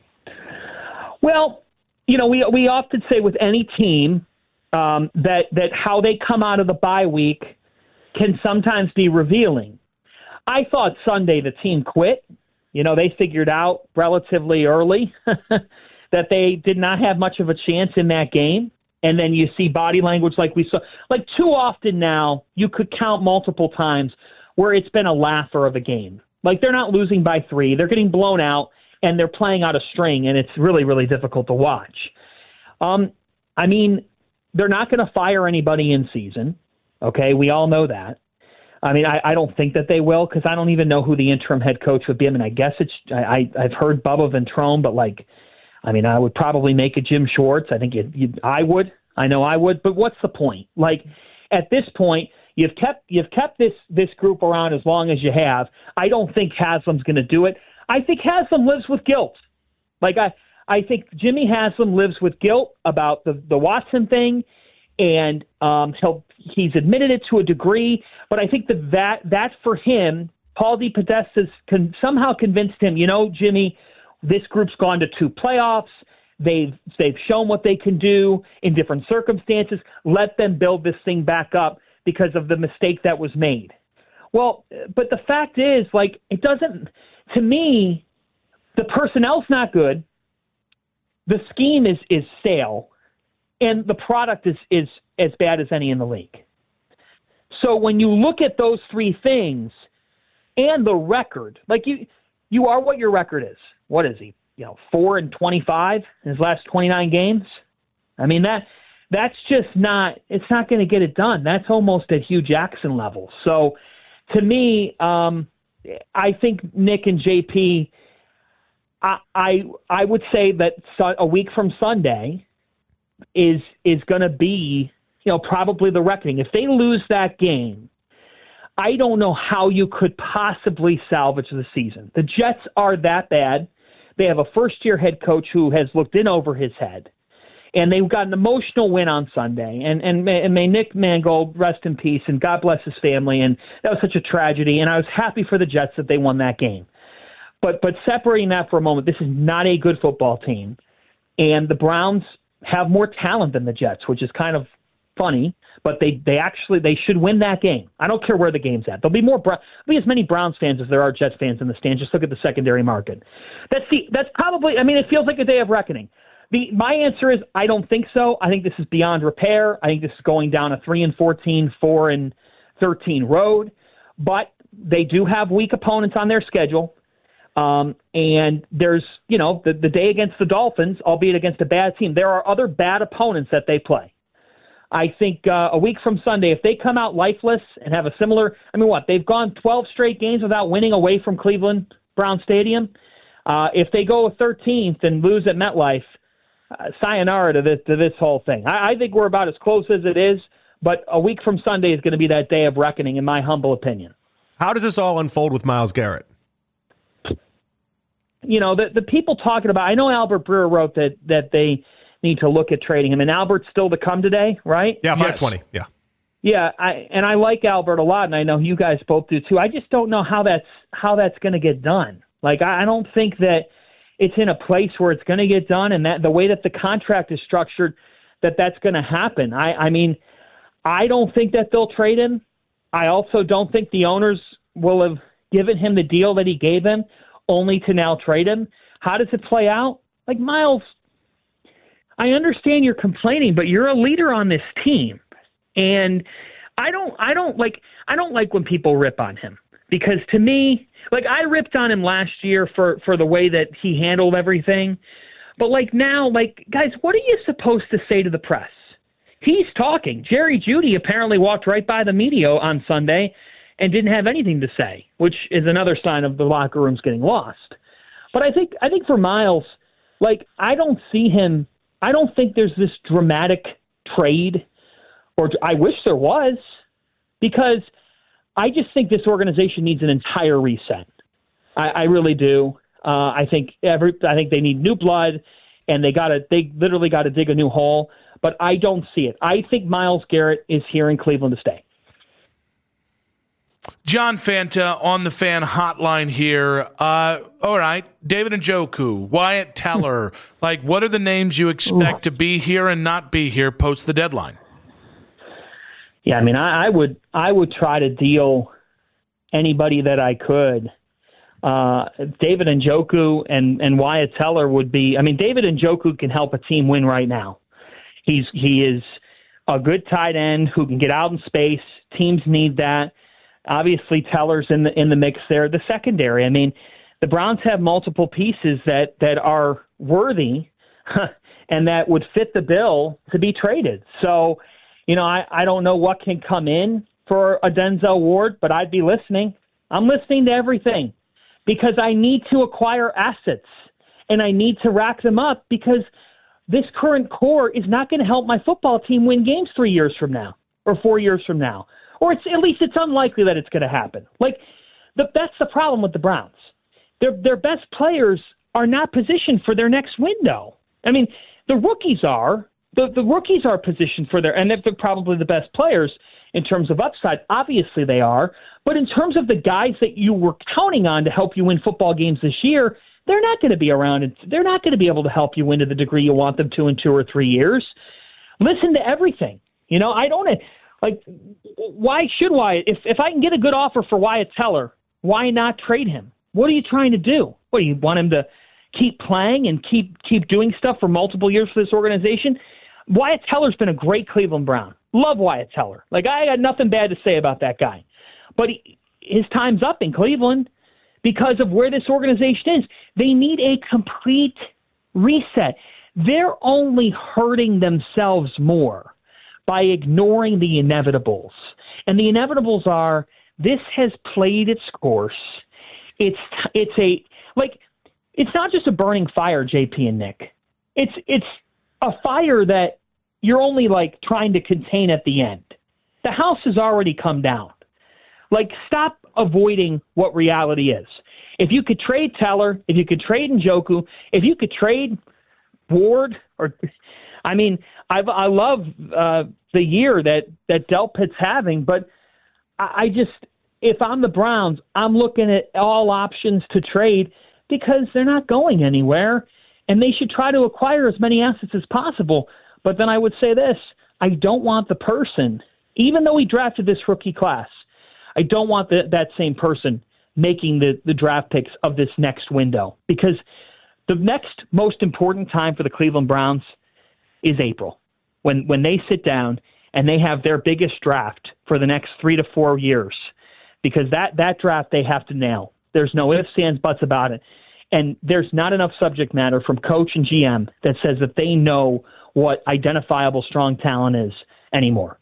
Well, you know, we we often say with any team um, that that how they come out of the bye week can sometimes be revealing. I thought Sunday the team quit. You know, they figured out relatively early that they did not have much of a chance in that game. And then you see body language like we saw. Like too often now, you could count multiple times where it's been a laugher of a game. Like they're not losing by three. They're getting blown out. And they're playing out a string, and it's really, really difficult to watch. Um, I mean, they're not going to fire anybody in season. Okay, we all know that. I mean, I, I don't think that they will because I don't even know who the interim head coach would be. I mean, I guess it's I, I, I've heard Bubba Ventrone, but like, I mean, I would probably make it Jim Schwartz. I think it, you, I would. I know I would. But what's the point? Like, at this point, you've kept you've kept this this group around as long as you have. I don't think Haslam's going to do it. I think Haslam lives with guilt. Like I, I think Jimmy Haslam lives with guilt about the, the Watson thing, and um, he'll, he's admitted it to a degree. But I think that, that that's for him. Paul DePodesta's con, somehow convinced him, you know, Jimmy, this group's gone to two playoffs. They've they've shown what they can do in different circumstances. Let them build this thing back up because of the mistake that was made. Well, but the fact is, like, it doesn't. To me, the personnel's not good, the scheme is, is stale, and the product is, is as bad as any in the league. So when you look at those three things and the record, like you you are what your record is. What is he? You know, four and twenty-five in his last twenty-nine games? I mean, that that's just not, it's not going to get it done. That's almost at Hugh Jackson level. So to me, um, I think Nick and J P, I, I, I would say that a week from Sunday is, is going to be, you know, probably the reckoning. If they lose that game, I don't know how you could possibly salvage the season. The Jets are that bad. They have a first-year head coach who has looked in over his head. And they've got an emotional win on Sunday. And, and, may, and may Nick Mangold rest in peace, and God bless his family. And that was such a tragedy. And I was happy for the Jets that they won that game. But but separating that for a moment, this is not a good football team. And the Browns have more talent than the Jets, which is kind of funny. But they, they actually they should win that game. I don't care where the game's at. There'll be more there'll be as many Browns fans as there are Jets fans in the stands. Just look at the secondary market. That's the that's probably I mean it feels like a day of reckoning. The my answer is I don't think so. I think this is beyond repair. I think this is going down a three and fourteen, four and thirteen road. But they do have weak opponents on their schedule. Um, and there's, you know, the, the day against the Dolphins, albeit against a bad team. There are other bad opponents that they play. I think uh, a week from Sunday, if they come out lifeless and have a similar, I mean, what, they've gone twelve straight games without winning away from Cleveland Brown Stadium. Uh, if they go thirteenth and lose at MetLife, uh, sayonara to this, to this whole thing. I, I think we're about as close as it is, but a week from Sunday is going to be that day of reckoning, in my humble opinion.
How does this all unfold with Myles Garrett?
You know, the, the people talking about, I know Albert Breer wrote that, that they need to look at trading him. And Albert's still to come today, right?
Yeah, five twenty. Yes. Yeah.
Yeah, I and I like Albert a lot, and I know you guys both do too. I just don't know how that's how that's going to get done. Like, I, I don't think that it's in a place where it's going to get done, and that the way that the contract is structured, that that's going to happen. I, I mean, I don't think that they'll trade him. I also don't think the owners will have given him the deal that he gave him, only to now trade him. How does it play out? Like, Myles, I understand you're complaining, but you're a leader on this team. And I don't I don't like I don't like when people rip on him, because to me, like, I ripped on him last year for, for the way that he handled everything. But like now, like, guys, what are you supposed to say to the press? He's talking. Jerry Jeudy apparently walked right by the media on Sunday and didn't have anything to say, which is another sign of the locker rooms getting lost. But I think I think for Myles, like, I don't see him I don't think there's this dramatic trade, or I wish there was, because I just think this organization needs an entire reset. I, I really do. Uh, I think every I think they need new blood, and they got to they literally got to dig a new hole. But I don't see it. I think Myles Garrett is here in Cleveland to stay.
John Fanta on the Fan Hotline here. Uh, all right, David Njoku, Wyatt Teller. Like, what are the names you expect to be here and not be here post the deadline?
Yeah, I mean, I, I would I would try to deal anybody that I could. Uh, David Njoku and, and Wyatt Teller would be. I mean, David Njoku can help a team win right now. He's he is a good tight end who can get out in space. Teams need that. Obviously, Teller's in the in the mix there. The secondary, I mean, the Browns have multiple pieces that, that are worthy and that would fit the bill to be traded. So, you know, I, I don't know what can come in for a Denzel Ward, but I'd be listening. I'm listening to everything because I need to acquire assets and I need to rack them up, because this current core is not going to help my football team win games three years from now or four years from now. Or it's at least it's unlikely that it's going to happen. Like, the, that's the problem with the Browns. Their their best players are not positioned for their next window. I mean, the rookies are. The the rookies are positioned for their, and they're probably the best players in terms of upside. Obviously they are. But in terms of the guys that you were counting on to help you win football games this year, they're not going to be around. And they're not going to be able to help you win to the degree you want them to in two or three years. Listen to everything. You know, I don't – Like, why should Wyatt? If if I can get a good offer for Wyatt Teller, why not trade him? What are you trying to do? What, do you want him to keep playing and keep keep doing stuff for multiple years for this organization? Wyatt Teller's been a great Cleveland Brown. Love Wyatt Teller. Like, I got nothing bad to say about that guy. But he, his time's up in Cleveland because of where this organization is. They need a complete reset. they're only hurting themselves more by ignoring the inevitables. And the inevitables are, this has played its course. It's it's a like it's not just a burning fire, J P and Nick. It's it's a fire that you're only like trying to contain at the end. The house has already come down. Like, stop avoiding what reality is. If you could trade Teller, if you could trade Njoku, if you could trade Ward, or I mean, I I love uh, the year that that Delpit's having, but I, I just if I'm the Browns, I'm looking at all options to trade because they're not going anywhere, and they should try to acquire as many assets as possible. But then I would say this: I don't want the person, even though he drafted this rookie class, I don't want the, that same person making the, the draft picks of this next window, because the next most important time for the Cleveland Browns is April, when when they sit down and they have their biggest draft for the next three to four years, because that, that draft they have to nail. There's no ifs, ands, buts about it. And there's not enough subject matter from coach and G M that says that they know what identifiable strong talent is anymore.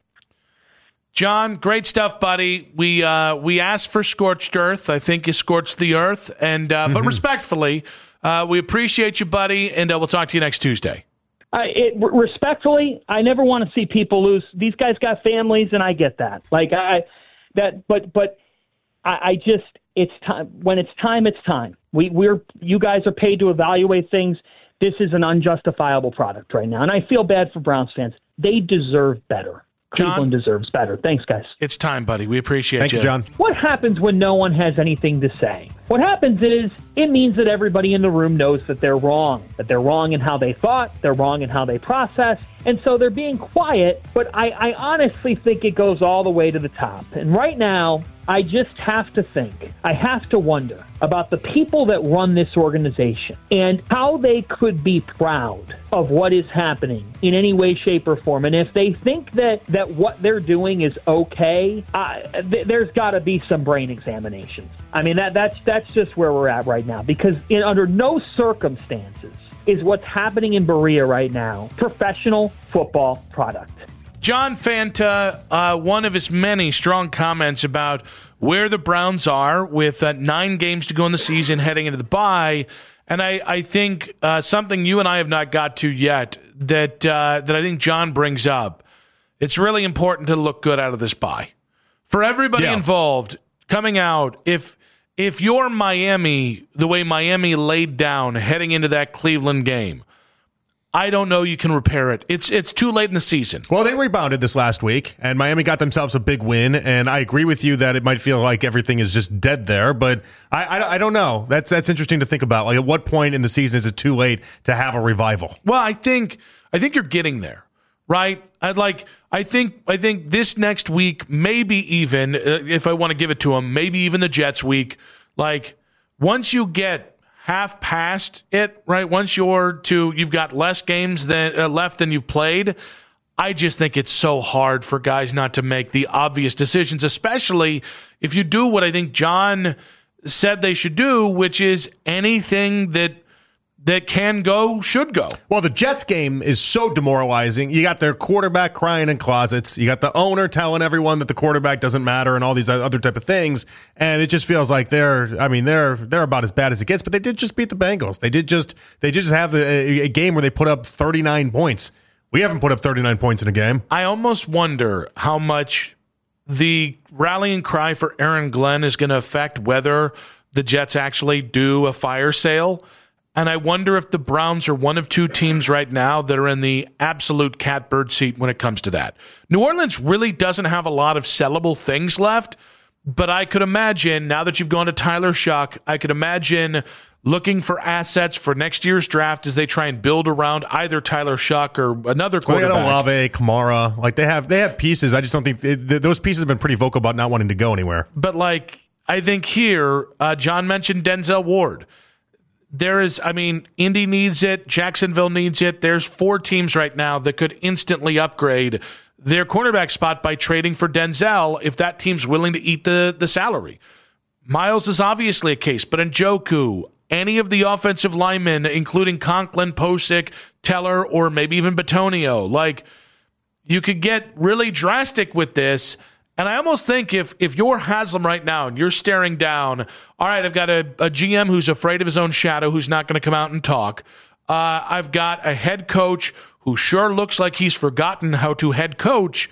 John, great stuff, buddy. We uh, we asked for scorched earth. I think you scorched the earth, and uh, mm-hmm. but respectfully, uh, we appreciate you, buddy, and uh, we'll talk to you next Tuesday.
Uh, it, respectfully, I never want to see people lose. These guys got families, and I get that. Like I, that, but but I, I just it's time. When it's time, it's time. We we're you guys are paid to evaluate things. This is an unjustifiable product right now, and I feel bad for Browns fans. They deserve better. Cleveland
John,
deserves better. Thanks, guys.
It's time, buddy. We appreciate
Thank
you.
you, John.
What happens when no one has anything to say? What happens is it means that everybody in the room knows that they're wrong, that they're wrong in how they thought, they're wrong in how they process, and so they're being quiet, but I, I honestly think it goes all the way to the top. And right now, I just have to think, I have to wonder about the people that run this organization and how they could be proud of what is happening in any way, shape, or form. And if they think that, that what they're doing is okay, uh, th- there's got to be some brain examinations. I mean, that that's that's just where we're at right now, because in, under no circumstances is what's happening in Berea right now professional football product.
John Fanta, uh, one of his many strong comments about where the Browns are with uh, nine games to go in the season heading into the bye. And I, I think uh, something you and I have not got to yet that uh, that I think John brings up. It's really important to look good out of this bye. For everybody yeah. involved coming out, if if you're Miami, the way Miami laid down heading into that Cleveland game, I don't know you can repair it. It's it's too late in the season.
Well, they rebounded this last week, and Miami got themselves a big win, and I agree with you that it might feel like everything is just dead there, but I, I, I don't know. That's that's interesting to think about. Like, at what point in the season is it too late to have a revival?
Well, I think I think you're getting there, right? I'd like I think I think this next week, maybe even, uh, if I want to give it to them, maybe even the Jets week, like, once you get half past it, right? Once you're to, you've got less games than uh, left than you've played. I just think it's so hard for guys not to make the obvious decisions, especially if you do what I think John said they should do, which is anything that that can go should go.
Well, the Jets game is so demoralizing. You got their quarterback crying in closets. You got the owner telling everyone that the quarterback doesn't matter and all these other type of things. And it just feels like they're, I mean, they're they're about as bad as it gets. But they did just beat the Bengals. They did just they did just have a, a game where they put up thirty-nine points. We haven't put up thirty-nine points in a game.
I almost wonder how much the rallying cry for Aaron Glenn is going to affect whether the Jets actually do a fire sale. And I wonder if the Browns are one of two teams right now that are in the absolute catbird seat when it comes to that. New Orleans really doesn't have a lot of sellable things left, but I could imagine, now that you've gone to Tyler Shuck, I could imagine looking for assets for next year's draft as they try and build around either Tyler Shuck or another quarterback.
They got Olave, Kamara. Like, they have, they have pieces. I just don't think it, those pieces have been pretty vocal about not wanting to go anywhere.
But, like, I think here, uh, John mentioned Denzel Ward. There is, I mean, Indy needs it. Jacksonville needs it. There's four teams right now that could instantly upgrade their cornerback spot by trading for Denzel if that team's willing to eat the, the salary. Miles is obviously a case, but Njoku, any of the offensive linemen, including Conklin, Posick, Teller, or maybe even Bitonio. Like, you could get really drastic with this. And I almost think if if you're Haslam right now and you're staring down, all right, I've got a, a G M who's afraid of his own shadow, who's not going to come out and talk. Uh, I've got a head coach who sure looks like he's forgotten how to head coach.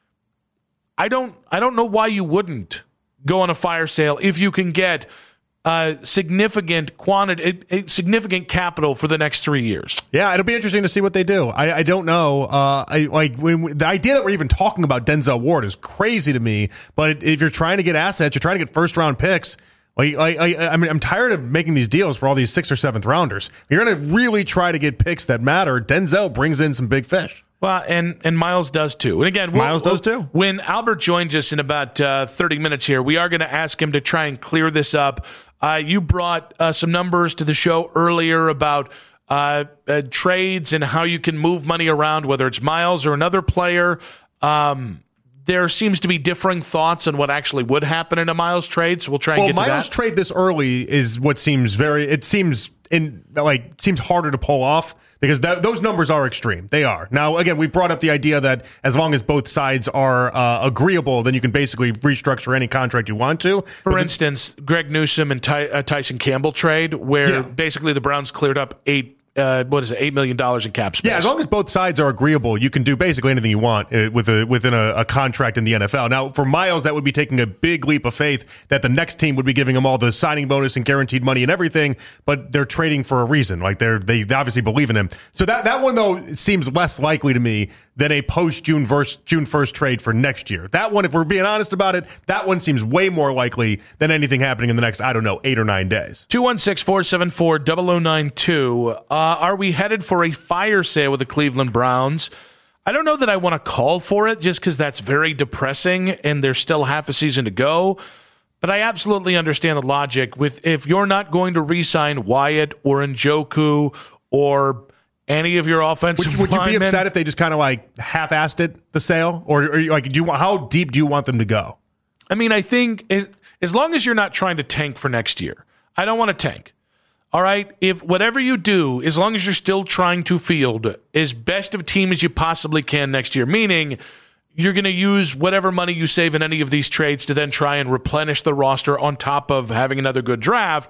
I don't I don't know why you wouldn't go on a fire sale if you can get uh, significant quantity, significant capital for the next three years.
Yeah, it'll be interesting to see what they do. I, I don't know. Uh, I like when, the idea that we're even talking about Denzel Ward is crazy to me. But if you're trying to get assets, you're trying to get first round picks. Like, I, I, I mean, I'm tired of making these deals for all these sixth or seventh rounders. You're going to really try to get picks that matter. Denzel brings in some big fish.
Well, and, and Miles does too. And again, we'll,
Miles does too.
When Albert joins us in about uh, thirty minutes here, we are going to ask him to try and clear this up. Uh, you brought uh, some numbers to the show earlier about uh, uh, trades and how you can move money around, whether it's Miles or another player. Um, there seems to be differing thoughts on what actually would happen in a Miles trade, so we'll try and
well,
get to that.
Miles trade this early is what seems very. It seems in like seems harder to pull off. Because th- those numbers are extreme. They are. Now, again, we brought up the idea that as long as both sides are uh, agreeable, then you can basically restructure any contract you want to.
For
but
instance, the- Greg Newsome and Ty- uh, Tyson Campbell trade, where
yeah.
basically the Browns cleared up eight. Uh, what is it? Eight million dollars in cap space.
Yeah, as long as both sides are agreeable, you can do basically anything you want uh, with a, within a, a contract in the N F L. Now, for Miles, that would be taking a big leap of faith that the next team would be giving him all the signing bonus and guaranteed money and everything, but they're trading for a reason. Like they're they obviously believe in him. So that that one though seems less likely to me than a post June first June first trade for next year. That one, if we're being honest about it, that one seems way more likely than anything happening in the next I don't know eight or nine days.
two one six, four seven four, zero zero nine two. Uh, are we headed for a fire sale with the Cleveland Browns? I don't know that I want to call for it just because that's very depressing and there's still half a season to go. But I absolutely understand the logic with if you're not going to re-sign Wyatt or Njoku or any of your offensive
Would, would you be
linemen,
upset if they just kind of like half-assed it, the sale? Or, or like, do you, how deep do you want them to go?
I mean, I think it, as long as you're not trying to tank for next year, I don't want to tank. All right, if whatever you do, as long as you're still trying to field as best of a team as you possibly can next year, meaning you're going to use whatever money you save in any of these trades to then try and replenish the roster on top of having another good draft,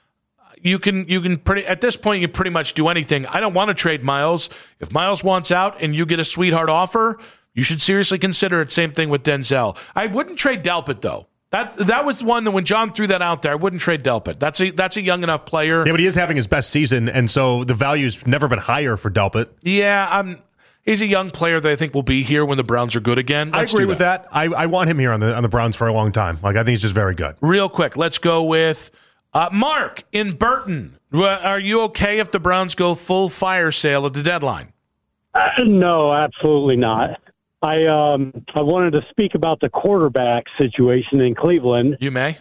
you can you can pretty at this point you can pretty much do anything. I don't want to trade Miles. If Miles wants out and you get a sweetheart offer, you should seriously consider it. Same thing with Denzel. I wouldn't trade Delpit though. That that was one that when John threw that out there, I wouldn't trade Delpit. That's a that's a young enough player.
Yeah, but he is having his best season, and so the value's never been higher for Delpit.
Yeah, I'm. He's a young player that I think will be here when the Browns are good again. Let's
I agree
that.
with that. I, I want him here on the on the Browns for a long time. Like I think he's just very good.
Real quick, let's go with uh, Mark in Burton. Are you okay if the Browns go full fire sale at the deadline?
Uh, no, absolutely not. I um I wanted to speak about the quarterback situation in Cleveland.
You may.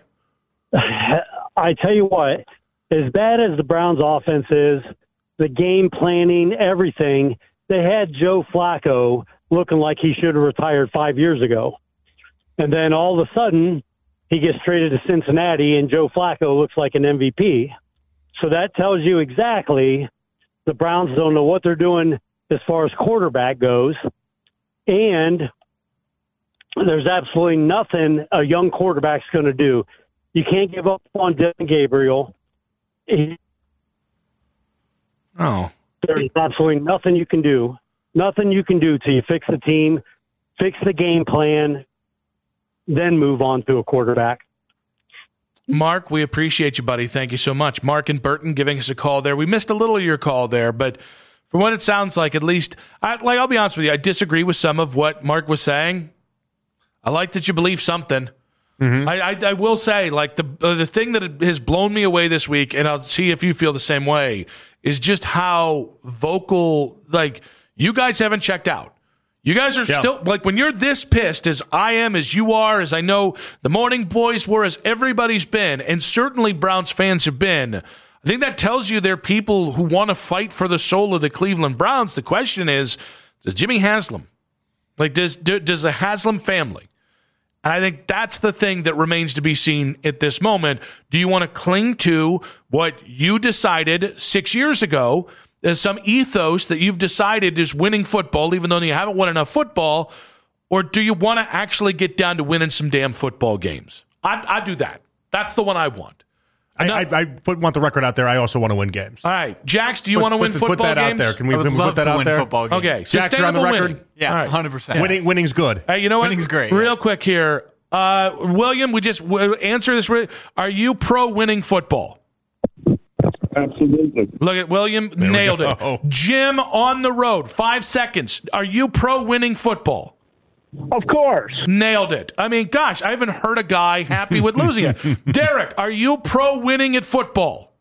I tell you what, as bad as the Browns' offense is, the game planning, everything, they had Joe Flacco looking like he should have retired five years ago. And then all of a sudden, he gets traded to Cincinnati, and Joe Flacco looks like an M V P. So that tells you exactly the Browns don't know what they're doing as far as quarterback goes. And there's absolutely nothing a young quarterback's going to do. You can't give up on Dylan Gabriel. He,
oh.
There's absolutely nothing you can do. Nothing you can do till you fix the team, fix the game plan, then move on to a quarterback.
Mark, we appreciate you, buddy. Thank you so much. Mark and Burton giving us a call there. We missed a little of your call there, but from what it sounds like, at least, I, like I'll be honest with you, I disagree with some of what Mark was saying. I like that you believe something. Mm-hmm. I, I, I will say, like the uh, the thing that has blown me away this week, and I'll see if you feel the same way, is just how vocal. Like you guys haven't checked out. You guys are yeah. still like when you're this pissed as I am, as you are, as I know the Morning Boys were, as everybody's been, and certainly Browns fans have been. I think that tells you they're people who want to fight for the soul of the Cleveland Browns. The question is, does Jimmy Haslam, like does does the Haslam family, And I think that's the thing that remains to be seen at this moment. Do you want to cling to what you decided six years ago as some ethos that you've decided is winning football, even though you haven't won enough football? Or do you want to actually get down to winning some damn football games? I, I do that. That's the one I want.
I, I, I put, want the record out there. I also want to win games.
All right. Jax, do you
put,
want to win
put,
football
games? Put that
games?
out there. Can we,
I would
can we
love
put that
to
out
win
there?
football games.
Okay.
Jax, you're on the record?
Winning.
Yeah,
All right.
one hundred percent.
Winning, winning's good.
Hey, you know what?
Winning's great.
Real
yeah.
quick here. Uh, William, we just w- answer this. Re- Are you pro winning football?
Absolutely.
Look at William.
There
nailed
we
it.
go.
Jim on the road. Five seconds. Are you pro winning football?
Of course.
Nailed it. I mean, gosh, I haven't heard a guy happy with losing it. Derek, are you pro winning at football?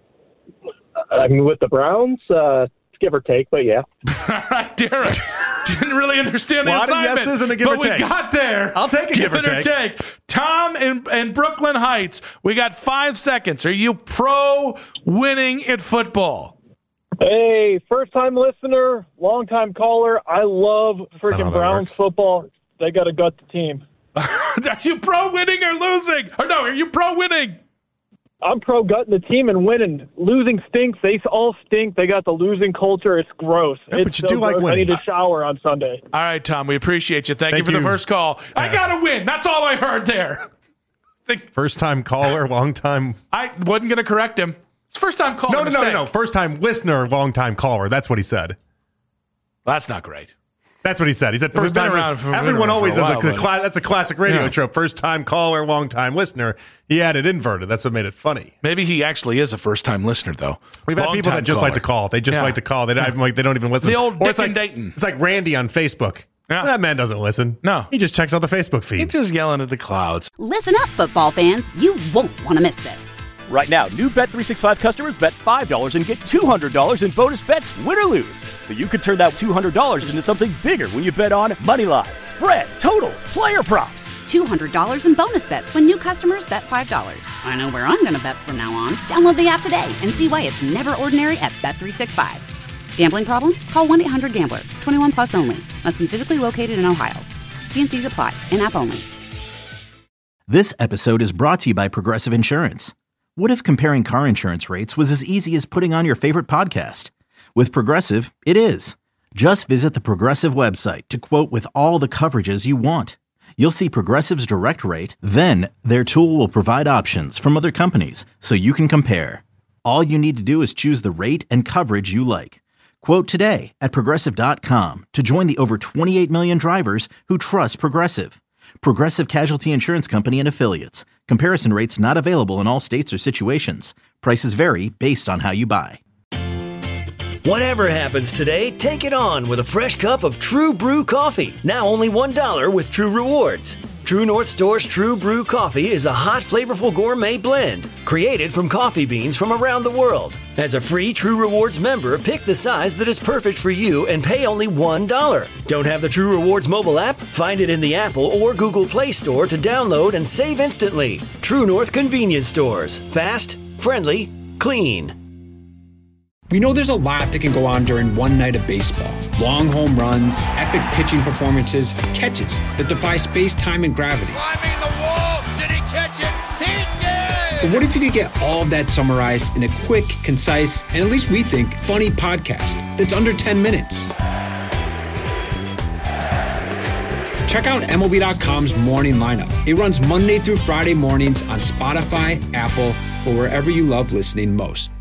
I mean, with the Browns, uh, give or take, but yeah.
All right, Derek. Didn't really understand the
A lot of
assignment.
yeses and a give
but
or take.
we got there.
I'll take a give,
give
or take.
Tom in, in Brooklyn Heights, we got five seconds. Are you pro winning at football?
Hey, first-time listener, long-time caller. I love
not how
freaking
that
Browns
works.
football. They got to gut the team.
Are you pro winning or losing? Or no, are you pro winning?
I'm pro gutting the team and winning. Losing stinks. They all stink. They got the losing culture. It's gross.
Yeah,
it's
but you
so
do like
gross.
winning.
I need to shower on Sunday.
All right, Tom, we appreciate you. Thank,
Thank
you for
you.
the first call. I
Yeah.
got to win. That's all I heard there.
First time caller, long time.
I wasn't going to correct him. It's first time call.
No, no, no, no, no. First time listener, long time caller. That's what he said.
That's not great.
That's what he said. He said
We've
first
been
time.
around for-
Everyone
been around
always
for a
does.
while,
the
but-
cla- that's a classic radio
Yeah.
trope. First time caller, long time listener. He had it inverted. That's what made it funny.
Maybe he actually is a first time listener, though.
We've had
Long
people that
time
just like
caller.
to call. They just
Yeah.
like to call. They don't, like, they don't even listen.
The old
Or
Dick
it's like,
and Dayton.
It's like Randy on Facebook.
Yeah.
That man doesn't listen.
No.
He just checks out the Facebook feed.
He's just yelling at the clouds.
Listen up, football fans. You won't want to miss this.
Right now, new Bet three sixty-five customers bet five dollars and get two hundred dollars in bonus bets, win or lose. So you could turn that two hundred dollars into something bigger when you bet on money line, spread, totals, player props.
two hundred dollars in bonus bets when new customers bet five dollars. I know where I'm going to bet from now on. Download the app today and see why it's never ordinary at Bet three sixty-five. Gambling problem? Call one eight hundred gambler. twenty-one plus only. Must be physically located in Ohio. T and C's apply. In-app only.
This episode is brought to you by Progressive Insurance. What if comparing car insurance rates was as easy as putting on your favorite podcast? With Progressive, it is. Just visit the Progressive website to quote with all the coverages you want. You'll see Progressive's direct rate, then their tool will provide options from other companies so you can compare. All you need to do is choose the rate and coverage you like. Quote today at Progressive dot com to join the over twenty-eight million drivers who trust Progressive. Progressive Casualty Insurance Company and Affiliates. Comparison rates not available in all states or situations. Prices vary based on how you buy.
Whatever happens today, take it on with a fresh cup of True Brew coffee. Now only one dollar with True Rewards. True North Store's True Brew coffee is a hot, flavorful gourmet blend created from coffee beans from around the world. As a free True Rewards member, pick the size that is perfect for you and pay only one dollar. Don't have the True Rewards mobile app? Find it in the Apple or Google Play Store to download and save instantly. True North Convenience Stores. Fast, friendly, clean.
We know there's a lot that can go on during one night of baseball. Long home runs, epic pitching performances, catches that defy space, time, and gravity.
Climbing the wall. Did he catch it? He did!
But what if you could get all of that summarized in a quick, concise, and at least we think, funny podcast that's under ten minutes? Check out M L B dot com's Morning Lineup. It runs Monday through Friday mornings on Spotify, Apple, or wherever you love listening most.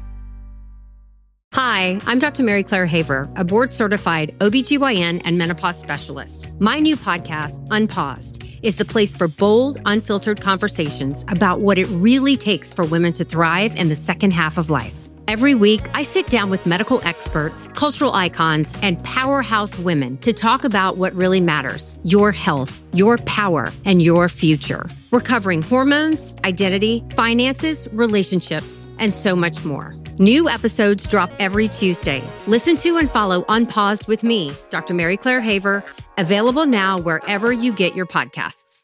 Hi, I'm Doctor Mary Claire Haver, a board-certified O B G Y N and menopause specialist. My new podcast, Unpaused, is the place for bold, unfiltered conversations about what it really takes for women to thrive in the second half of life. Every week, I sit down with medical experts, cultural icons, and powerhouse women to talk about what really matters: your health, your power, and your future. We're covering hormones, identity, finances, relationships, and so much more. New episodes drop every Tuesday. Listen to and follow Unpaused with me, Doctor Mary Claire Haver, available now wherever you get your podcasts.